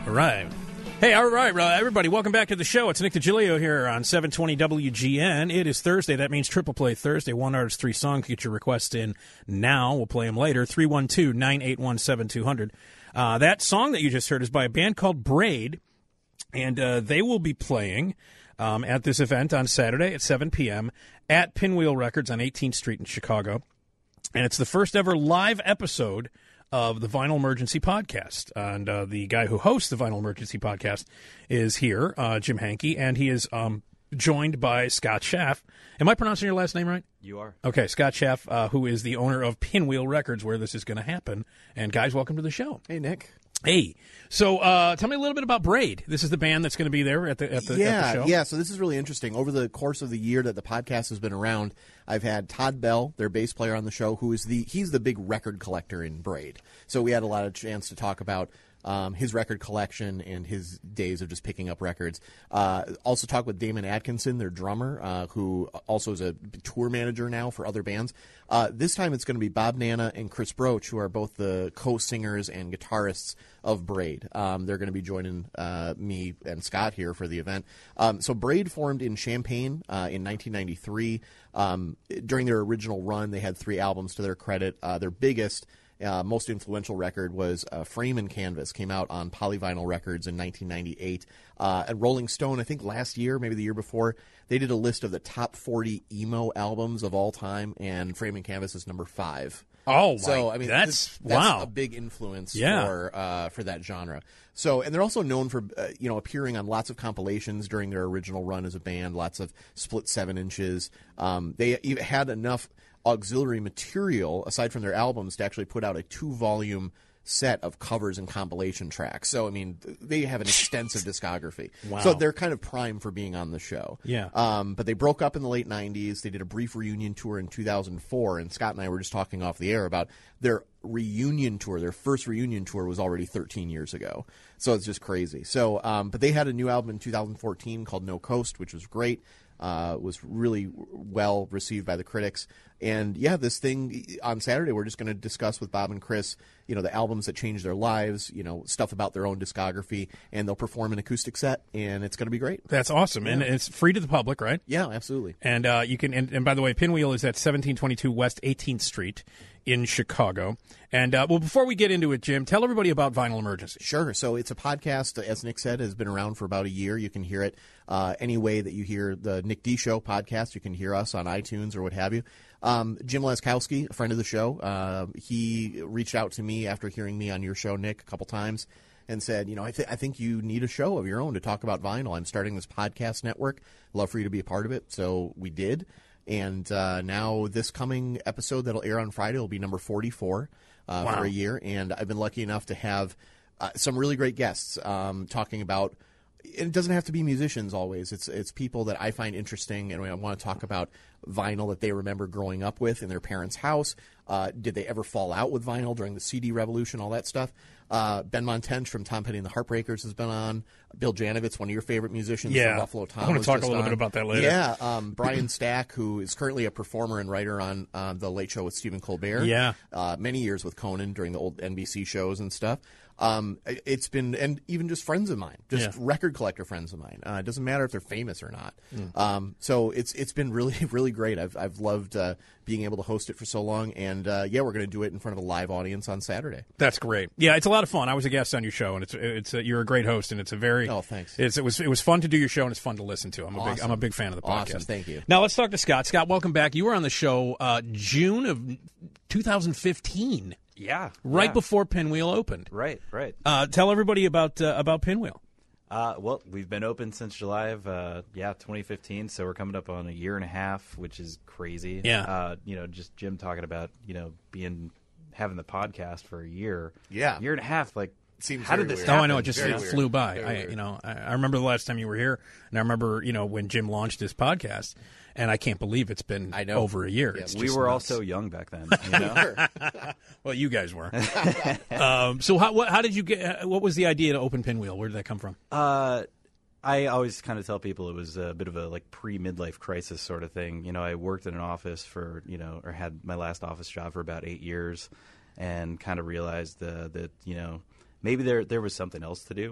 All right. Hey, all right, everybody, welcome back to the show. It's Nick DiGilio here on 720 WGN. It is Thursday. That means Triple Play Thursday. One artist, three songs. Get your requests in now. We'll play them later. 312-981-7200. That song that you just heard is by a band called Braid, and they will be playing at this event on Saturday at 7 p.m. at Pinwheel Records on 18th Street in Chicago. And it's the first ever live episode of the Vinyl Emergency Podcast. And the guy who hosts the Vinyl Emergency Podcast is here, Jim Hankey, and he is joined by Scott Schaff. Am I pronouncing your last name right? You are. Okay, Scott Schaff, who is the owner of Pinwheel Records, where this is going to happen. And guys, welcome to the show. Hey, Nick. Hey, so tell me a little bit about Braid. This is the band that's going to be there at the show. Yeah, so this is really interesting. Over the course of the year that the podcast has been around, I've had Todd Bell, their bass player on the show, he's the big record collector in Braid. So we had a lot of chance to talk about his record collection and his days of just picking up records. Also talk with Damon Atkinson, their drummer, who also is a tour manager now for other bands. This time it's going to be Bob Nana and Chris Broach, who are both the co-singers and guitarists of Braid. They're going to be joining me and Scott here for the event. So Braid formed in Champaign in 1993. During their original run, they had 3 albums to their credit. Their biggest most influential record was Frame and Canvas, came out on Polyvinyl Records in 1998. At Rolling Stone, I think last year, maybe the year before, they did a list of the top 40 emo albums of all time, and Frame and Canvas is number 5. Oh, so I mean, that's a big influence for that genre. So, and they're also known for appearing on lots of compilations during their original run as a band, lots of split 7 inches. They even had enough auxiliary material aside from their albums to actually put out a 2-volume set of covers and compilation tracks. So I mean, they have an extensive discography. Wow. So they're kind of prime for being on the show. Yeah. But they broke up in the late 90s. They did a brief reunion tour in 2004, and Scott and I were just talking off the air about their reunion tour. Their first reunion tour was already 13 years ago. So it's just crazy. So but they had a new album in 2014 called No Coast, which was great. Was really well received by the critics. And yeah, this thing on Saturday, we're just going to discuss with Bob and Chris, the albums that changed their lives, stuff about their own discography, and they'll perform an acoustic set, and it's going to be great. That's awesome. Yeah. And it's free to the public, right? Yeah, absolutely. And you can, and by the way, Pinwheel is at 1722 West 18th Street in Chicago. And well, before we get into it, Jim, tell everybody about Vinyl Emergency. Sure. So it's a podcast, as Nick said, has been around for about a year. You can hear it any way that you hear the Nick D Show podcast. You can hear us on iTunes or what have you. Jim Laskowski, a friend of the show, he reached out to me after hearing me on your show, Nick, a couple times and said, I think you need a show of your own to talk about vinyl. I'm starting this podcast network. Love for you to be a part of it. So we did. And now this coming episode that'll air on Friday will be number 44 for a year. And I've been lucky enough to have some really great guests talking about. It doesn't have to be musicians always. It's people that I find interesting, and I want to talk about vinyl that they remember growing up with in their parents' house. Did they ever fall out with vinyl during the CD revolution, all that stuff? Ben Montench from Tom Petty and the Heartbreakers has been on. Bill Janovitz, one of your favorite musicians from Buffalo Tom. I want to talk a little bit about that later. Yeah, Brian Stack, who is currently a performer and writer on The Late Show with Stephen Colbert. Yeah. Many years with Conan during the old NBC shows and stuff. It's been, and even just friends of mine, record collector friends of mine. It doesn't matter if they're famous or not. So it's been really, really great. I've loved being able to host it for so long, and we're going to do it in front of a live audience on Saturday. That's great. Yeah, it's a lot of fun. I was a guest on your show, and it's you're a great host, and it's a very thanks. It was fun to do your show, and it's fun to listen to. I'm a big fan of the podcast. Awesome, thank you. Now let's talk to Scott. Scott, welcome back. You were on the show June of 2015. Yeah. Right before Pinwheel opened. Right. Tell everybody about Pinwheel. Well, we've been open since July of 2015, so we're coming up on a year and a half, which is crazy. Yeah. Just Jim talking about having the podcast for a year. Yeah. Year and a half, like. Seems How did this weird. happen? Oh, I know. It just flew by. Very I remember the last time you were here, and I remember, when Jim launched his podcast, and I can't believe it's been over a year. Yeah, It's we just were all nuts. so young back then. Well, you guys were. So how did you get? What was the idea to open Pinwheel? Where did that come from? I always kind of tell people it was a bit of a pre-midlife crisis sort of thing. I worked in an office for or had my last office job for about 8 years, and kind of realized that maybe there was something else to do.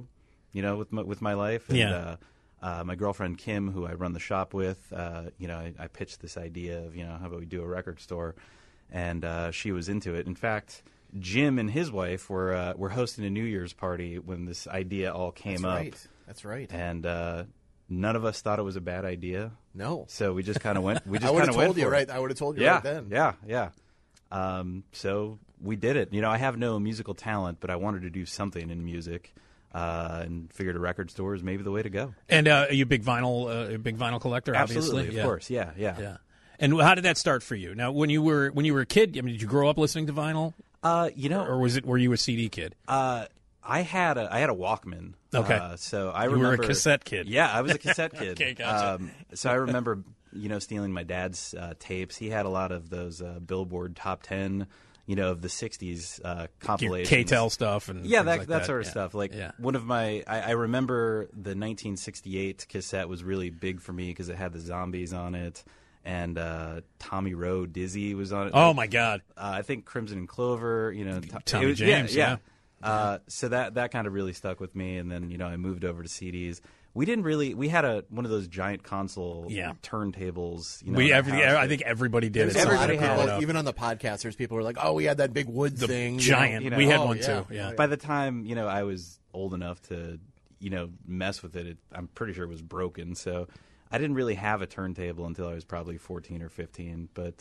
with my life. And, Yeah. my girlfriend Kim, who I run the shop with, I pitched this idea of, how about we do a record store, and she was into it. In fact, Jim and his wife were hosting a New Year's party when this idea all came up. That's right. And none of us thought it was a bad idea. No. So we just kind of went. We just I would kind have of went told you for it. right. I would have told you Yeah, right then. yeah. So we did it. I have no musical talent, but I wanted to do something in music, and figured a record store is maybe the way to go. And are you a big vinyl collector? Absolutely, obviously, of course, yeah. Yeah. And how did that start for you? Now, when you were a kid, I mean, did you grow up listening to vinyl? Or were you a CD kid? I had a Walkman. Okay. So I You remember were a cassette kid. Yeah, I was a cassette kid. Okay, gotcha. So I remember, stealing my dad's tapes. He had a lot of those Billboard Top 10, of the '60s compilations. K-Tel stuff and yeah, things that like sort of stuff. Like one of my, I remember the 1968 cassette was really big for me because it had the Zombies on it. And Tommy Rowe, Dizzy was on it. Oh my God! I think Crimson and Clover. Tommy James. Yeah. So that kind of really stuck with me. And then I moved over to CDs. We had one of those giant console turntables. I think everybody did. Everybody had it. Even on the podcast, there's people who are like, "Oh, we had that big wood thing, giant." We had one too. Yeah. By the time I was old enough to mess with it, I'm pretty sure it was broken. So I didn't really have a turntable until I was probably 14 or 15. But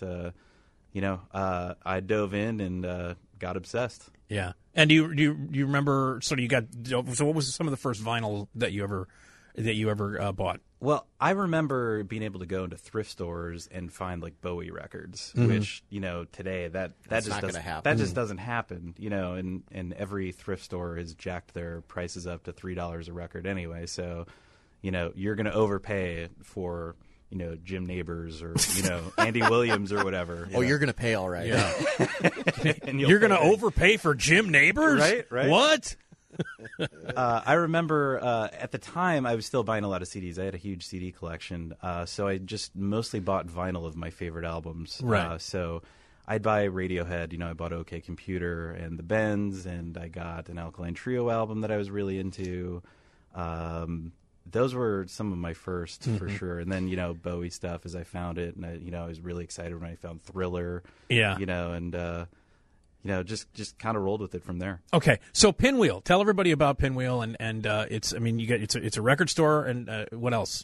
I dove in and got obsessed. Yeah. And do you remember? So what was some of the first vinyl that you ever bought? Well, I remember being able to go into thrift stores and find like Bowie records, which today that just doesn't happen. That just doesn't happen. And every thrift store has jacked their prices up to $3 a record anyway. So, you're going to overpay for Jim Neighbors or Andy Williams or whatever. You're going to pay all right. Yeah. And you're going to overpay for Jim Neighbors, right? What? I remember at the time I was still buying a lot of CDs. I had a huge CD collection, so I just mostly bought vinyl of my favorite albums. Right. So I'd buy Radiohead. I bought OK Computer and the Bends, and I got an Alkaline Trio album that I was really into. Those were some of my first for sure. And then Bowie stuff as I found it, and I was really excited when I found Thriller. Yeah. And just kind of rolled with it from there. Okay, so Pinwheel. Tell everybody about Pinwheel, and it's a record store, and what else?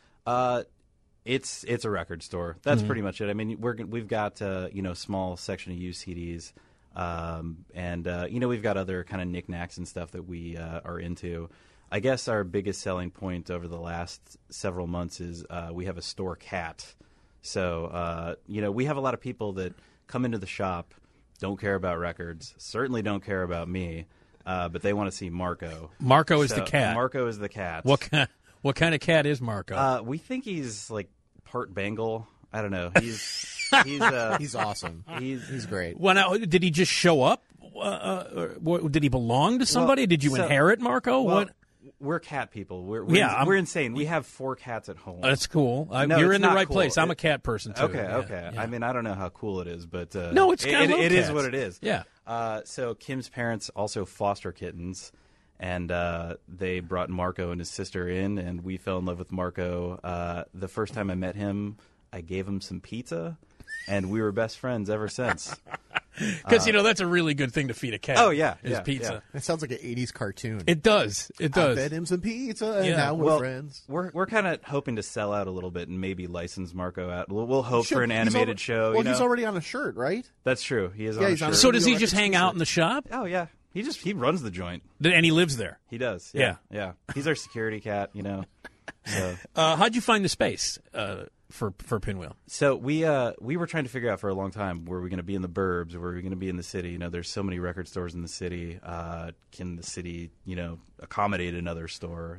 It's a record store. That's pretty much it. I mean, we've got small section of used CDs, and we've got other kind of knickknacks and stuff that we are into. I guess our biggest selling point over the last several months is we have a store cat. So we have a lot of people that come into the shop. Don't care about records, certainly don't care about me, but they want to see Marco. Marco is the cat. Marco is the cat. What kind of cat is Marco? We think he's like part Bengal. I don't know. He's awesome. He's great. Well, now, did he just show up? Did he belong to somebody? Did you inherit Marco? What? We're cat people. We're insane. We have 4 cats at home. That's cool. No, you're it's in the not right cool. place. I'm a cat person too. Okay. Yeah. I mean, I don't know how cool it is, but no, it's kind of it is what it is. Yeah. So Kim's parents also foster kittens, and they brought Marco and his sister in, and we fell in love with Marco. The first time I met him, I gave him some pizza, and we were best friends ever since. Because that's a really good thing to feed a cat. Oh yeah, is pizza. It sounds like an '80s cartoon. It does. I fed him some pizza, and now we're friends. We're kind of hoping to sell out a little bit and maybe license Marco out. We'll hope for an animated show. Well, he's already on a shirt, right? That's true. He is on a shirt. So does he just hang out in the shop? Oh yeah, he runs the joint. And he lives there. He does. Yeah. He's our security cat. So. How'd you find the space for Pinwheel? So we were trying to figure out for a long time, were we going to be in the burbs, or were we going to be in the city? There's so many record stores in the city. Can the city, accommodate another store?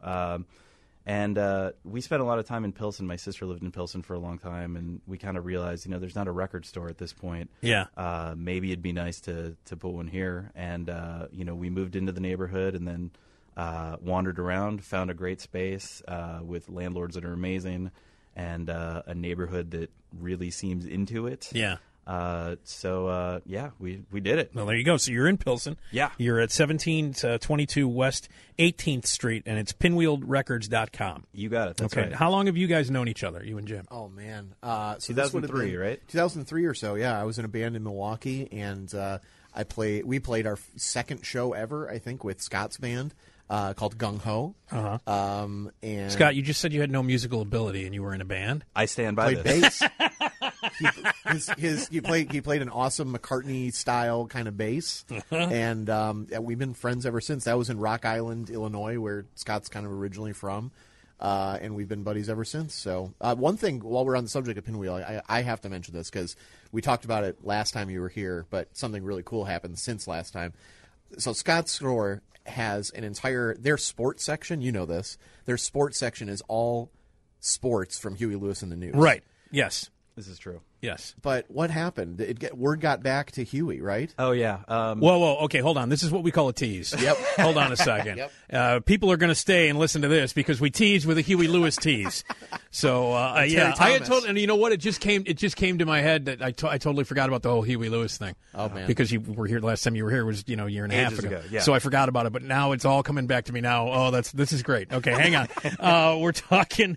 And we spent a lot of time in Pilsen. My sister lived in Pilsen for a long time, and we kind of realized, there's not a record store at this point. Yeah. Maybe it'd be nice to put one here. And we moved into the neighborhood, and then wandered around, found a great space with landlords that are amazing, and a neighborhood that really seems into it. Yeah. Yeah, we did it. Well, there you go. So you're in Pilsen. Yeah. You're at 1722 West 18th Street, and it's pinwheelrecords.com. You got it. That's Okay. right. How long have you guys known each other, you and Jim? Oh man, so this would have 2003, been right? 2003 or so. Yeah, I was in a band in Milwaukee, and we played our second show ever, I think, with Scott's band called Gung Ho. And Scott, you just said you had no musical ability, and you were in a band. I stand by played this. bass. He played an awesome McCartney style kind of bass, and we've been friends ever since. That was in Rock Island, Illinois, where Scott's kind of originally from, and we've been buddies ever since. So one thing, while we're on the subject of Pinwheel, I have to mention this because we talked about it last time you were here, but something really cool happened since last time. So Scott's store has an entire their sports section. You know this. Their sports section is all sports from Huey Lewis and the News. Right. Yes. This is true. Yes. But what happened? Word got back to Huey, right? Oh, yeah. Whoa. Okay, hold on. This is what we call a tease. Yep. Hold on a second. Yep. People are going to stay and listen to this because we tease with a Huey Lewis tease. So, yeah. I had told, and you know what? It just came to my head that I totally forgot about the whole Huey Lewis thing. Oh, man. Because you were here last time you were here was, a year and a half Ages ago, yeah. So I forgot about it, but now it's all coming back to me now. Oh, this is great. Okay, hang on. We're talking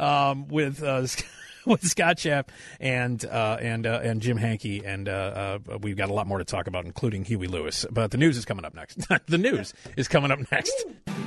with Scott Schaff and Jim Hankey, and we've got a lot more to talk about, including Huey Lewis. But the news is coming up next. The news is coming up next.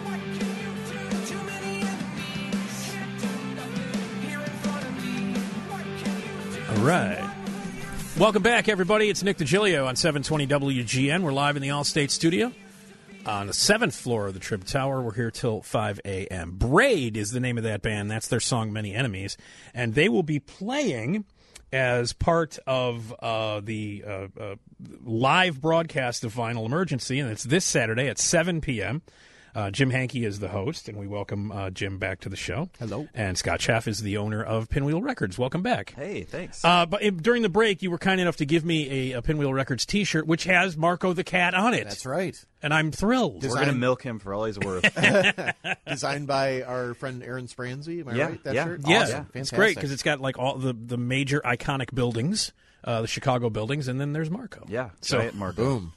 All right. Welcome back, everybody. It's Nick DiGilio on 720 WGN. We're live in the Allstate studio on the 7th floor of the Trib Tower. We're here till 5 a.m. Braid is the name of that band. That's their song, Many Enemies. And they will be playing as part of the live broadcast of Vinyl Emergency, and it's this Saturday at 7 p.m. Jim Hankey is the host, and we welcome Jim back to the show. Hello. And Scott Schaff is the owner of Pinwheel Records. Welcome back. Hey, thanks. But during the break, you were kind enough to give me a Pinwheel Records T-shirt, which has Marco the Cat on it. That's right. And I'm thrilled. We're going to milk him for all he's worth. Designed by our friend Aaron Spransby. Am I Yeah, right? That yeah. shirt? Yeah, Awesome. it's Fantastic. great because it's got like all the major iconic buildings, the Chicago buildings, and then there's Marco. Yeah, So, giant Marco. Boom.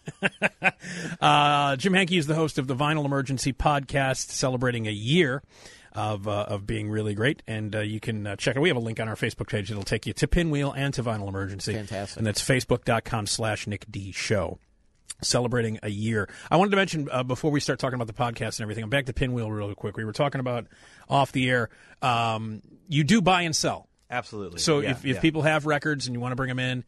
Jim Hankey is the host of the Vinyl Emergency podcast, celebrating a year of being really great. And you can check it. We have a link on our Facebook page that'll take you to Pinwheel and to Vinyl Emergency. Fantastic. And that's facebook.com/NickD Show. Celebrating a year. I wanted to mention before we start talking about the podcast and everything, I'm back to Pinwheel real quick. We were talking about off the air. You do buy and sell. Absolutely. So Yeah, if yeah. people have records and you want to bring them in,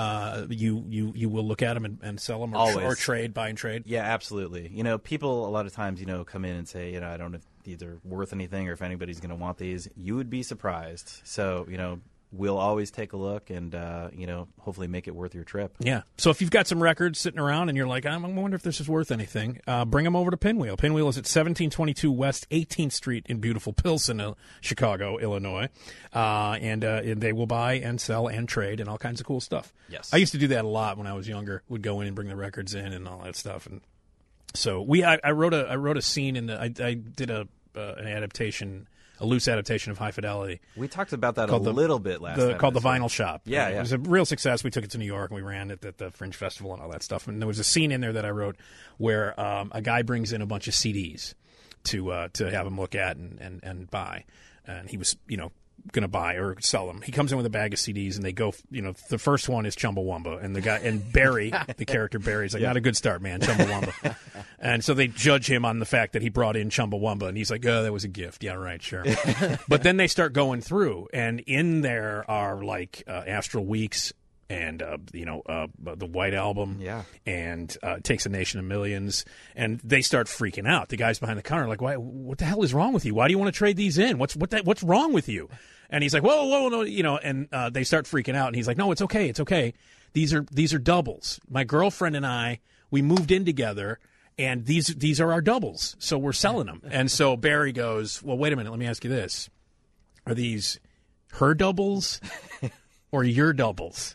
you will look at them and sell them or trade, buy and trade. Yeah, absolutely. People a lot of times, come in and say, I don't know if these are worth anything or if anybody's going to want these. You would be surprised. So, we'll always take a look and, hopefully make it worth your trip. Yeah. So if you've got some records sitting around and you're like, I wonder if this is worth anything, bring them over to Pinwheel. Pinwheel is at 1722 West 18th Street in beautiful Pilsen, Chicago, Illinois. And they will buy and sell and trade and all kinds of cool stuff. Yes. I used to do that a lot when I was younger. Would go in and bring the records in and all that stuff. And so I wrote a scene in I did an adaptation, a loose adaptation of High Fidelity. We talked about that a little bit last time. Called The Vinyl Shop. Yeah, It yeah. was a real success. We took it to New York, and we ran it at the Fringe Festival and all that stuff. And there was a scene in there that I wrote where a guy brings in a bunch of CDs to have him look at and buy. And he was, going to buy or sell them. He comes in with a bag of CDs, and they go, the first one is Chumbawamba. And the guy, and Barry, the character Barry, is like, not a good start, man, Chumbawamba. And so they judge him on the fact that he brought in Chumbawamba, and he's like, oh, that was a gift. Yeah, right, sure. But then they start going through, and in there are like Astral Weeks and the White Album, Yeah. and Takes a Nation of Millions, and they start freaking out. The guys behind the counter are like, "Why? What the hell is wrong with you? Why do you want to trade these in? What's wrong with you?" And he's like, "Whoa, no," and they start freaking out, and he's like, "No, it's okay, it's okay. These are doubles. My girlfriend and I, we moved in together." And these are our doubles, so we're selling them. And so Barry goes, well, wait a minute, let me ask you this. Are these her doubles or your doubles?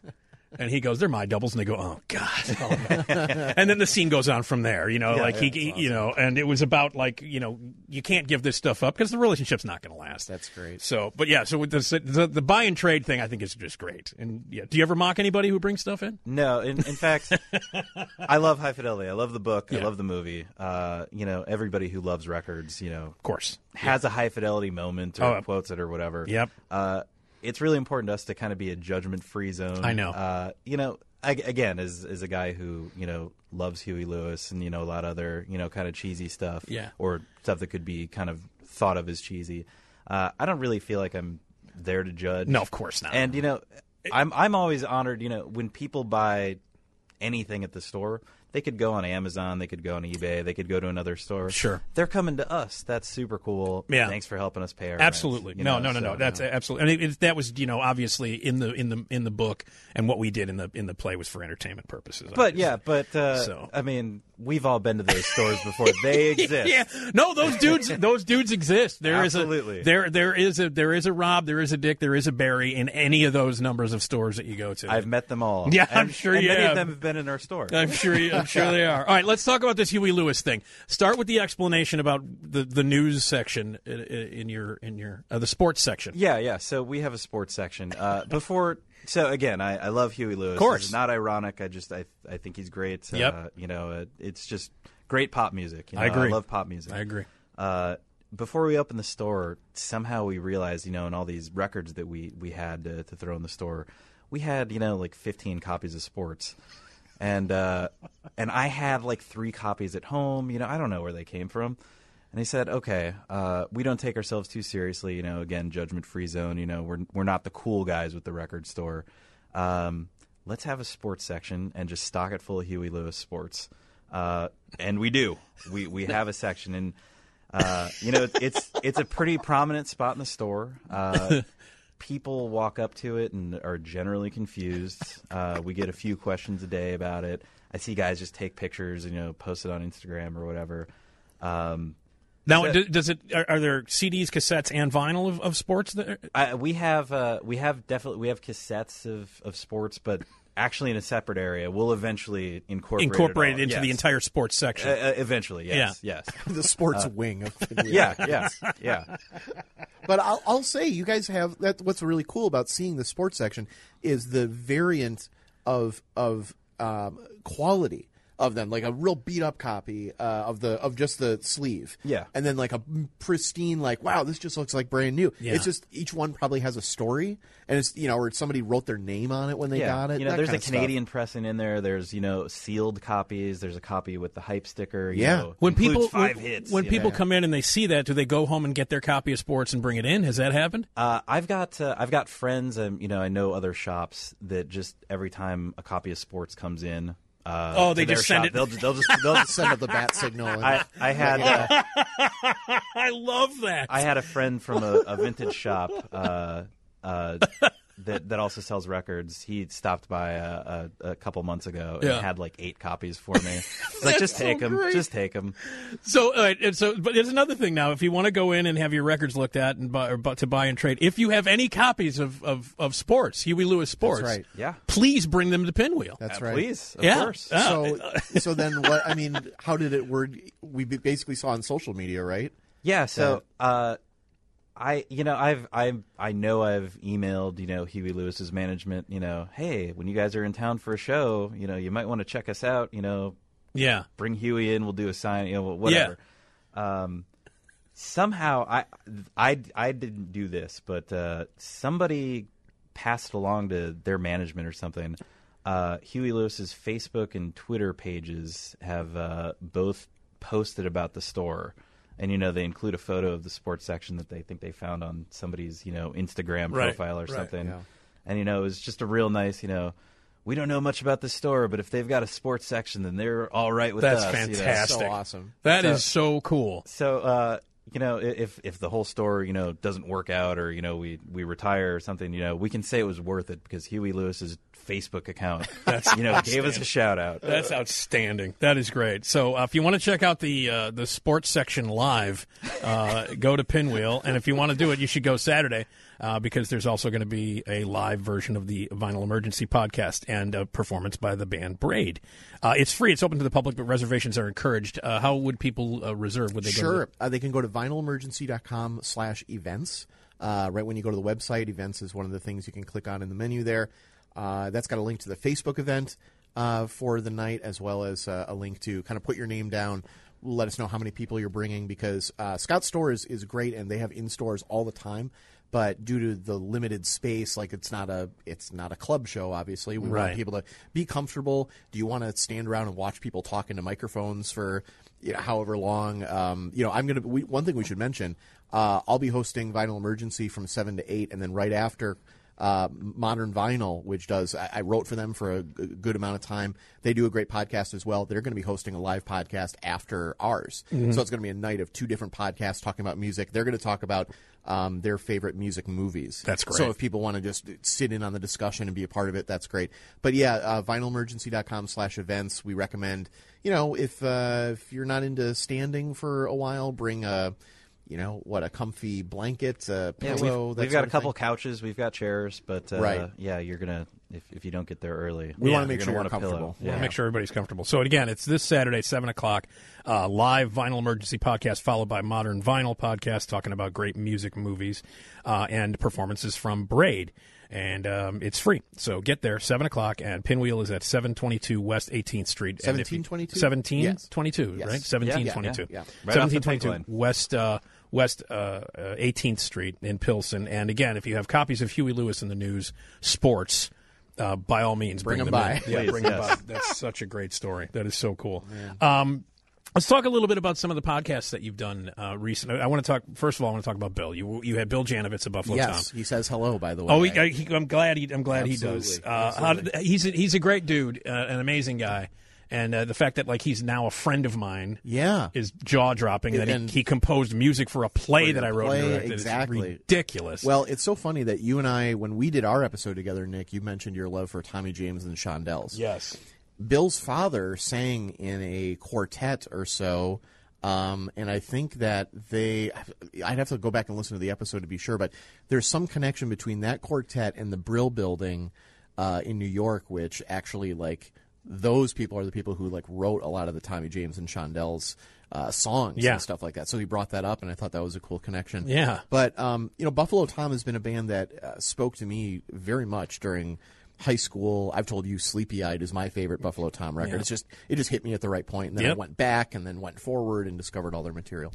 And he goes, they're my doubles. And they go, oh, God. Oh, no. And then the scene goes on from there, you know, you know, and it was about like, you know, you can't give this stuff up because the relationship's not going to last. That's great. So, but yeah, so with the buy and trade thing, I think is just great. And yeah, do you ever mock anybody who brings stuff in? No, in fact, I love High Fidelity. I love the book. I love the movie. You know, everybody who loves records, you know, Of course. has a High Fidelity moment or quotes it or whatever. Yep. It's really important to us to kind of be a judgment-free zone. I know. You know, again, as a guy who, you know, loves Huey Lewis and, you know, a lot of other, you know, kind of cheesy stuff. Yeah. Or stuff that could be kind of thought of as cheesy. I don't really feel like I'm there to judge. No, of course not. And, you know, I'm always honored, you know, when people buy anything at the store, they could go on Amazon, they could go on eBay, they could go to another store. Sure. They're coming to us. That's super cool. Yeah. Thanks for helping us pay our Absolutely. rent, No. That's absolutely. And that was, you know, obviously in the book, and what we did in the play was for entertainment purposes. But yeah, So. I mean, we've all been to those stores before. They exist. Yeah. No, those dudes exist. Absolutely. There is a Rob, there is a Dick, there is a Barry in any of those numbers of stores that you go to. I've met them all. Yeah, I'm sure you many have. of them have been in our store. I'm sure they are. All right, let's talk about this Huey Lewis thing. Start with the explanation about the news section in your the sports section. Yeah. So we have a sports section. So again, I love Huey Lewis. Of course. It's not ironic. I think he's great. Yep. You know, it's just great pop music. You know, I agree. I love pop music. I agree. Before we opened the store, somehow we realized, you know, in all these records that we had to throw in the store, we had, you know, like 15 copies of sports. And I had like 3 copies at home. You know, I don't know where they came from. And he said, okay, we don't take ourselves too seriously. You know, again, judgment-free zone. You know, we're not the cool guys with the record store. Let's have a sports section and just stock it full of Huey Lewis sports. And we do. We have a section. And, you know, it's a pretty prominent spot in the store. People walk up to it and are generally confused. We get a few questions a day about it. I see guys just take pictures and, you know, post it on Instagram or whatever. Now, does it? Are there CDs, cassettes, and vinyl of sports? We have cassettes of sports, but actually in a separate area. We'll eventually incorporate it into the entire sports section. Eventually, yes. The sports wing of Yeah. But I'll say, you guys have that. What's really cool about seeing the sports section is the variant of quality of them, like a real beat up copy of just the sleeve, and then like a pristine, like, wow, this just looks like brand new. Yeah. It's just each one probably has a story, and it's, you know, or somebody wrote their name on it when they got it. You know, there's a Canadian stuff. pressing in there. There's, you know, sealed copies. There's a copy with the hype sticker. You Yeah. know, When includes people 5 hits. When people come in and they see that, do they go home and get their copy of sports and bring it in? Has that happened? I've got friends, you know, I know other shops that just every time a copy of sports comes in. They just send shop, it. They'll just Send up the bat signal. And I had I love that. I had a friend from a vintage shop that also sells records. He stopped by a couple months ago and had like 8 copies for me. It's like, just take them, just take them. So, but there's another thing now. If you want to go in and have your records looked at and to buy and trade, if you have any copies of sports, Huey Lewis sports, That's right. Yeah, please bring them to Pinwheel. That's right. Please, of Yeah. course. So then what? I mean, how did it work? We basically saw on social media, right? Yeah. So I know I've emailed, you know, Huey Lewis's management, you know, hey, when you guys are in town for a show, you know, you might want to check us out, you know. Yeah. Bring Huey in, we'll do a sign, you know, whatever. Yeah. Somehow I didn't do this, but somebody passed along to their management or something. Huey Lewis's Facebook and Twitter pages have both posted about the store. And, you know, they include a photo of the sports section that they think they found on somebody's, you know, Instagram profile or something. Yeah. And, you know, it was just a real nice, you know, we don't know much about the store, but if they've got a sports section, then they're all right with us. That's fantastic. You know? So awesome. That is so cool. So, you know, if the whole store, you know, doesn't work out or, you know, we retire or something, you know, we can say it was worth it because Huey Lewis is Facebook account. That's gave us a shout out. That's outstanding. That is great. So if you want to check out the sports section live, go to Pinwheel, and if you want to do it, you should go Saturday because there's also going to be a live version of the Vinyl Emergency podcast and a performance by the band Braid. It's free. It's open to the public, but reservations are encouraged. How would people reserve? Would they go? Sure. They can go to vinylemergency.com/events. Right when you go to the website, events is one of the things you can click on in the menu there. That's got a link to the Facebook event for the night, as well as a link to kind of put your name down. Let us know how many people you're bringing, because Scott's store is great, and they have in-stores all the time. But due to the limited space, like it's not a club show. Obviously, we want people to be comfortable. Do you want to stand around and watch people talk into microphones for however long? One thing we should mention. I'll be hosting Vinyl Emergency from 7 to 8, and then right after Modern Vinyl, which does, I wrote for them for a good amount of time. They do a great podcast as well. They're going to be hosting a live podcast after ours. So it's going to be a night of two different podcasts talking about music. They're going to talk about their favorite music movies. That's great. So if people want to just sit in on the discussion and be a part of it, that's great. But yeah, vinylemergency.com/events. We recommend, if you're not into standing for a while, bring a comfy blanket, a pillow. We've got a couple couches, we've got chairs, but you're gonna if you don't get there early, we want to make sure you're comfortable. We want to make sure everybody's comfortable. So again, it's this Saturday, 7:00, live Vinyl Emergency podcast, followed by Modern Vinyl podcast, talking about great music, movies, and performances from Braid. And it's free. So get there, 7:00, and Pinwheel is at 722 West 18th Street. 1722? 1722, Yes. right? 1722. Yeah. Right off the 1722 pipeline. West 18th Street in Pilsen. And again, if you have copies of Huey Lewis in the News, sports, by all means, bring them by. in. Yeah, Please, bring them yes. by. That's such a great story. That is so cool. Let's talk a little bit about some of the podcasts that you've done recently. I want to talk about Bill. You had Bill Janovitz of Buffalo Tom. Yes, he says hello, by the way. Oh, I'm glad he does. Absolutely. He's a great dude, an amazing guy, and the fact that he's now a friend of mine, is jaw dropping. And he composed music for a play that I wrote and directed. Exactly. It's ridiculous. Well, it's so funny that you and I, when we did our episode together, Nick, you mentioned your love for Tommy James and the Shondells. Yes. Bill's father sang in a quartet or so, and I think that I'd have to go back and listen to the episode to be sure, but there's some connection between that quartet and the Brill Building in New York, which actually, those people are the people who, wrote a lot of the Tommy James and Shondells songs and stuff like that. So he brought that up, and I thought that was a cool connection. Yeah. But, Buffalo Tom has been a band that spoke to me very much during high school. I've told you Sleepy Eyed is my favorite Buffalo Tom record. Yeah. It just hit me at the right point, and then I went back and then went forward and discovered all their material.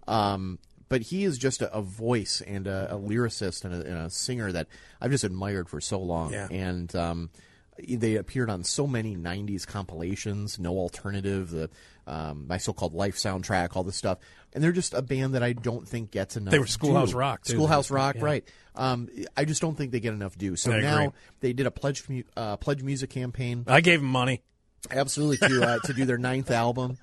But he is just a voice and a lyricist and a singer that I've just admired for so long. Yeah. And they appeared on so many 90s compilations, No Alternative, the My So-Called Life soundtrack, all this stuff. And they're just a band that I don't think gets enough They were Schoolhouse due. Rock, too. Schoolhouse Rock, right. I just don't think they get enough due. So I now agree. they did a pledge music campaign. I gave him money. Absolutely, to do their 9th album.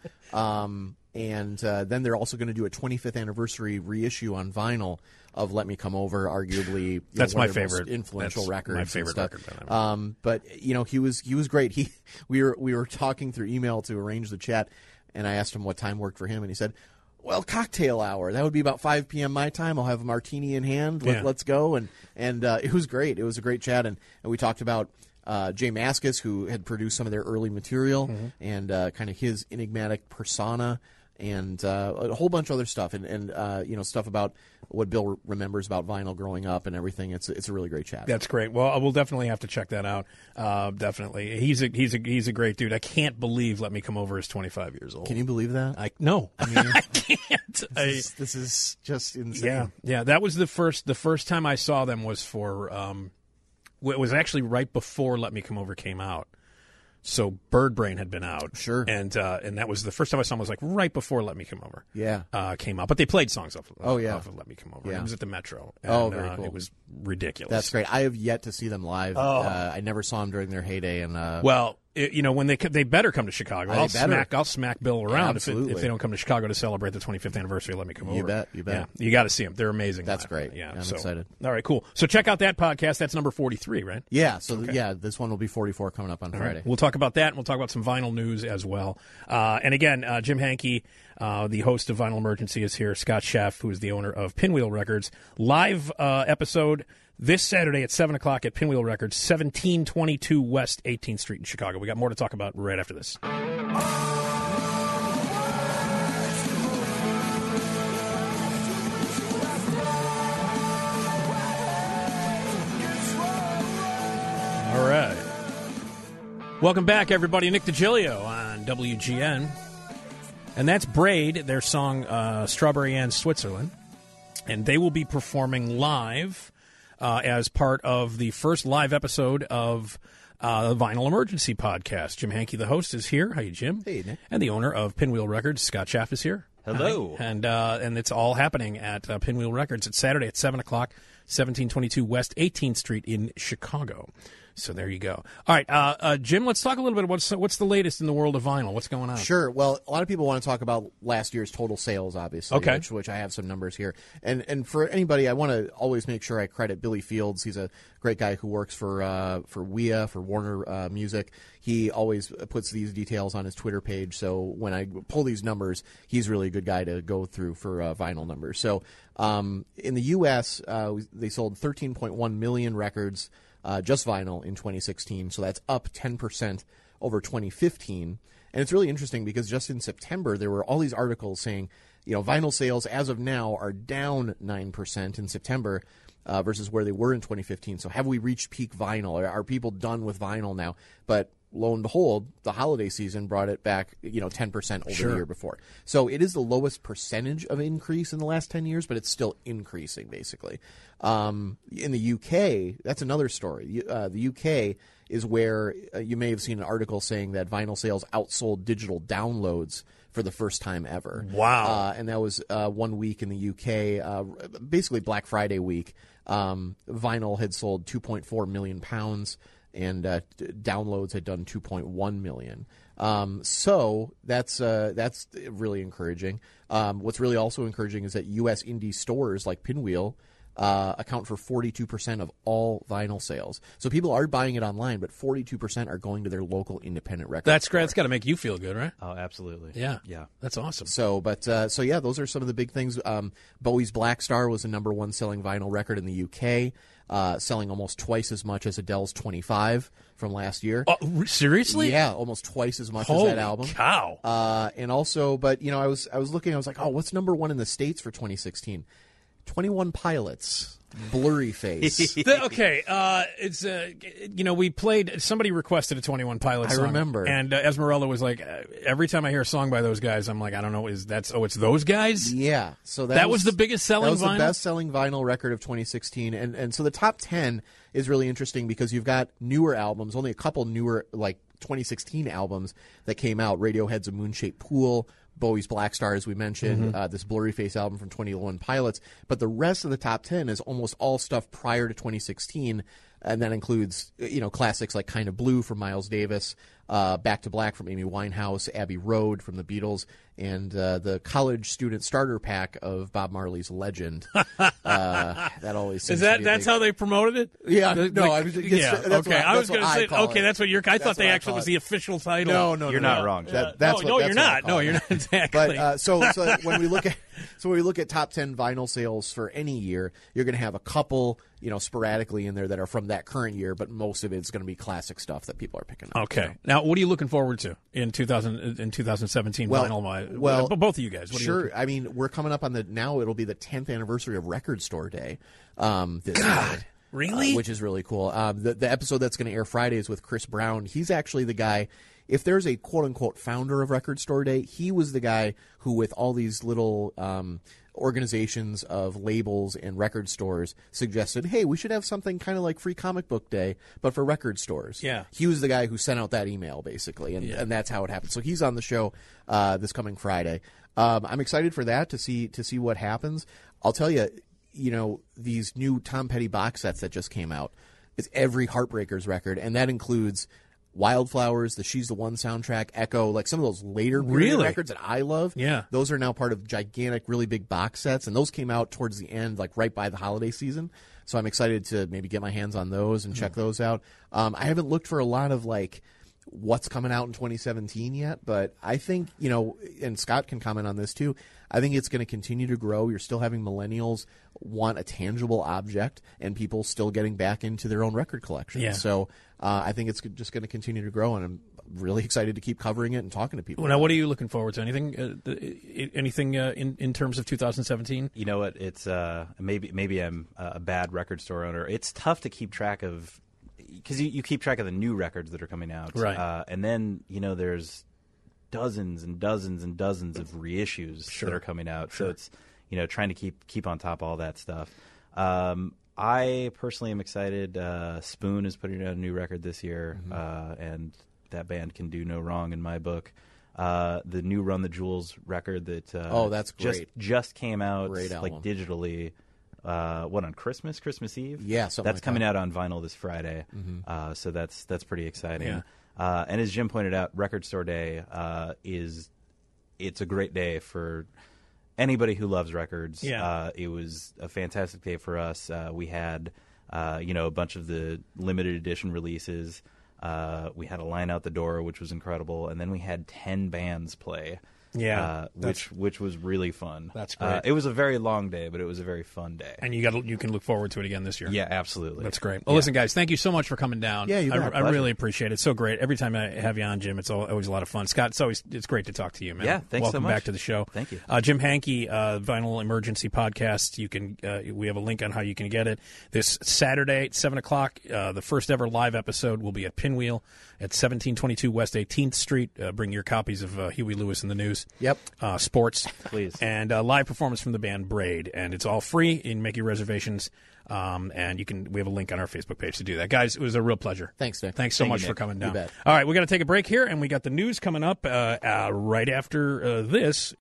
And then they're also going to do a 25th anniversary reissue on vinyl of "Let Me Come Over," arguably That's one my of their most favorite influential that's records. my favorite and stuff. record that I But he was great. We were talking through email to arrange the chat, and I asked him what time worked for him, and he said, "Well, cocktail hour. That would be about 5 p.m. my time. I'll have a martini in hand. Let's go." And it was great. It was a great chat, and we talked about Jay Mascis, who had produced some of their early material, and kind of his enigmatic persona, and a whole bunch of other stuff, and stuff about what Bill remembers about vinyl growing up and everything. It's a really great chat. That's great. Well, we'll definitely have to check that out. Definitely, he's a great dude. I can't believe "Let Me Come Over" is 25 years old. Can you believe that? No, I mean, I can't. This is just insane. Yeah. That was the first time I saw them was for. It was actually right before "Let Me Come Over" came out. So Bird Brain had been out, Sure. and that was the first time I saw them. Was right before "Let Me Come Over," came out. But they played songs off of "Let Me Come Over." Yeah. It was at the Metro. And, Very cool. It was ridiculous. That's great. I have yet to see them live. I never saw them during their heyday, and Well, when they better come to Chicago. They better. I'll smack Bill around if Absolutely. they don't come to Chicago to celebrate the 25th anniversary. Let me come over. You bet. Yeah, you got to see them. They're amazing. That's live. great. Yeah, I'm so, excited. All right, cool. So check out that podcast. That's number 43, right? Yeah. So this one will be 44 coming up on Friday. We'll talk about that, and we'll talk about some vinyl news as well. And again, Jim Hankey, the host of Vinyl Emergency, is here. Scott Sheff, who is the owner of Pinwheel Records. Live episode this Saturday at 7 o'clock at Pinwheel Records, 1722 West 18th Street in Chicago. We got more to talk about right after this. All right. Welcome back, everybody. Nick DiGilio on WGN. And that's Braid, their song Strawberry and Switzerland. And they will be performing live as part of the first live episode of the Vinyl Emergency podcast. Jim Hankey, the host, is here. How you, Jim? Hey, Nick. And the owner of Pinwheel Records, Scott Schaff, is here. Hello. Hi. And it's all happening at Pinwheel Records. It's Saturday at 7 o'clock, 1722 West 18th Street in Chicago. So there you go. All right, Jim, let's talk a little bit about what's the latest in the world of vinyl. What's going on? Sure. Well, a lot of people want to talk about last year's total sales, obviously, Okay. which I have some numbers here. And for anybody, I want to always make sure I credit Billy Fields. He's a great guy who works for WEA, for Warner Music. He always puts these details on his Twitter page. So when I pull these numbers, he's really a good guy to go through for vinyl numbers. So in the U.S., they sold 13.1 million records. Just vinyl in 2016, so that's up 10% over 2015. And it's really interesting because just in September, there were all these articles saying, vinyl sales as of now are down 9% in September versus where they were in 2015. So have we reached peak vinyl? Are people done with vinyl now? But lo and behold, the holiday season brought it back, 10% over the year before. So it is the lowest percentage of increase in the last 10 years, but it's still increasing, basically. In the UK, that's another story. The UK is where you may have seen an article saying that vinyl sales outsold digital downloads for the first time ever. Wow. And that was 1 week in the UK, basically Black Friday week. Vinyl had sold 2.4 million pounds. And downloads had done 2.1 million. So that's really encouraging. What's really also encouraging is that U.S. indie stores like Pinwheel account for 42% of all vinyl sales. So people are buying it online, but 42% are going to their local independent record That's store. great. That's got to make you feel good, right? Oh, absolutely. Yeah. Yeah. That's awesome. So yeah, those are some of the big things. Bowie's Black Star was the number one selling vinyl record in the UK. Selling almost twice as much as Adele's 25 from last year. Oh, seriously? Yeah, almost twice as much Holy as that album. Cow. And also, but I was looking, I was like, oh, what's number one in the States for 2016? 21 Pilots, Blurry Face. Okay, it's we played. Somebody requested a 21 Pilots I song. remember. And Esmeralda was like, every time I hear a song by those guys, I'm like, I don't know, it's those guys? Yeah, so That was the biggest selling That was vinyl? the best selling vinyl record of 2016, and so the top 10 is really interesting because you've got newer albums, only a couple newer 2016 albums that came out. Radiohead's A Moon-Shaped Pool, Bowie's Black Star, as we mentioned, this Blurry Face album from 21 Pilots. But the rest of the top 10 is almost all stuff prior to 2016, and that includes classics like Kind of Blue from Miles Davis, Back to Black from Amy Winehouse, Abbey Road from the Beatles, and the college student starter pack of Bob Marley's Legend. That always seems to be that's how they promoted it? Yeah, I was just, that's okay. what, I was going to say, okay, that's what I thought they actually call was it. the official title. No, You're not wrong. That's no, you're not. No, you're not exactly. But so when we look at top 10 vinyl sales for any year, you're going to have a couple, sporadically in there that are from that current year, but most of it's going to be classic stuff that people are picking up. Okay. Now, what are you looking forward to in 2017 vinyl? Well, both of you guys. What are you sure. I mean, we're coming up on it'll be the 10th anniversary of Record Store Day. This year. Really? Which is really cool. The episode that's going to air Friday is with Chris Brown. He's actually the guy. If there's a quote-unquote founder of Record Store Day, he was the guy who, with all these little organizations of labels and record stores, suggested, hey, we should have something kind of like Free Comic Book Day, but for record stores. Yeah. He was the guy who sent out that email, basically, and that's how it happened. So he's on the show this coming Friday. I'm excited for that, to see what happens. I'll tell you, these new Tom Petty box sets that just came out, it's every Heartbreakers record, and that includes Wildflowers, the She's the One soundtrack, Echo, like some of those later period Really? records that I love. Yeah. Those are now part of gigantic, really big box sets, and those came out towards the end, like right by the holiday season. So I'm excited to maybe get my hands on those and check those out. I haven't looked for a lot of like what's coming out in 2017 yet, but I think, and Scott can comment on this too, I think it's going to continue to grow. You're still having millennials want a tangible object and people still getting back into their own record collection. Yeah. So I think it's just going to continue to grow, and I'm really excited to keep covering it and talking to people. Well, now, what are you looking forward to? Anything in terms of 2017? You know what? It's maybe I'm a bad record store owner. It's tough to keep track of because you keep track of the new records that are coming out, right? And then there's dozens and dozens and dozens of reissues that are coming out. So it's trying to keep on top of all that stuff. I personally am excited. Spoon is putting out a new record this year, and that band can do no wrong in my book. The new Run the Jewels record that that's great. just came out Great album. digitally. On Christmas Eve? Yeah, something that's like coming that. out on vinyl this Friday. So that's pretty exciting. Yeah. And as Jim pointed out, Record Store Day it's a great day for anybody who loves records. Yeah. It was a fantastic day for us. We had a bunch of the limited edition releases. We had a line out the door, which was incredible, and then we had 10 bands play. Yeah, which was really fun. That's great. It was a very long day, but it was a very fun day. And you can look forward to it again this year. Yeah, absolutely. That's great. Well, listen, guys, thank you so much for coming down. Yeah, you bet. I really appreciate it. It's so great. Every time I have you on, Jim, it's always a lot of fun. Scott, it's great to talk to you, man. Yeah, thanks Welcome so much. back to the show. Thank you. Jim Hankey, Vinyl Emergency Podcast. You can we have a link on how you can get it. This Saturday at 7 o'clock, the first ever live episode will be at Pinwheel at 1722 West 18th Street. Bring your copies of Huey Lewis in the News. Yep. Sports, please, and live performance from the band Braid, and it's all free. You can make your reservations, and we have a link on our Facebook page to do that. Guys, it was a real pleasure. Thanks, Nick. Thanks so Thank much you, for Nick. coming down. You bet. All right, we got to take a break here, and we got the news coming up right after this.